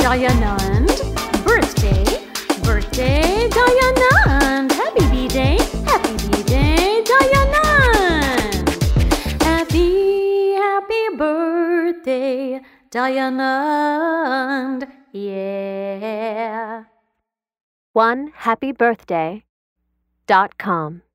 Dayanand. Birthday, birthday, Dayanand. Happy B-Day, Dayanand. Happy birthday, Dayanand. Yeah. OneHappyBirthday.com